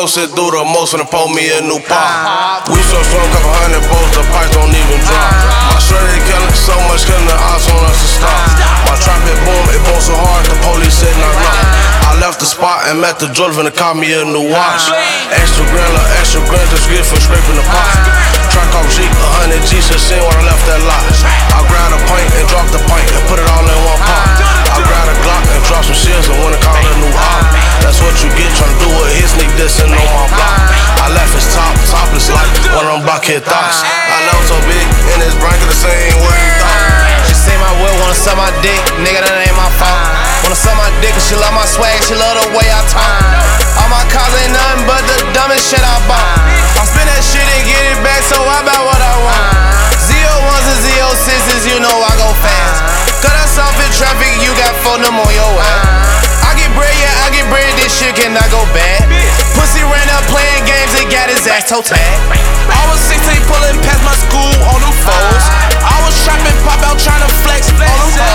sit through the most and pour me a new pop. We so strong, couple hundred bolts, the price don't even drop. My shredder killing so much, killing the odds on us to stop. My trap hit boom, it boom so hard, the police said not knock. I left the spot and met the jeweler and caught me a new watch. Extra grand, just good for scraping the pot. Track off Jeep, 100 G's, just seen when I left that lot. I grabbed a pint and dropped the pint and put it all in one pot. I grabbed a Glock and dropped some shields and went and called a new op. That's what you get tryna do with his sneak dissing on my block. I left his topless like one of them blockhead thoughts. I know so big in his brain, cause the same way he thought. She say my will, wanna suck my dick, nigga, that ain't my fault. Wanna suck my dick, cause she love my swag, she love the way I talk. All my cars ain't nothing but the dumbest shit I bought. I spend that shit and get it back, so I buy what I want. Z01s and Z06s, you know I go fast. Cut us off in traffic, you got 4 them on your ass. I get bread, yeah, I get bread, this shit cannot go bad. Pussy ran up playing games and got his ass toe tag. I was 16 pulling past my school on them foes. I was trapping, pop out trying to flex on them foes.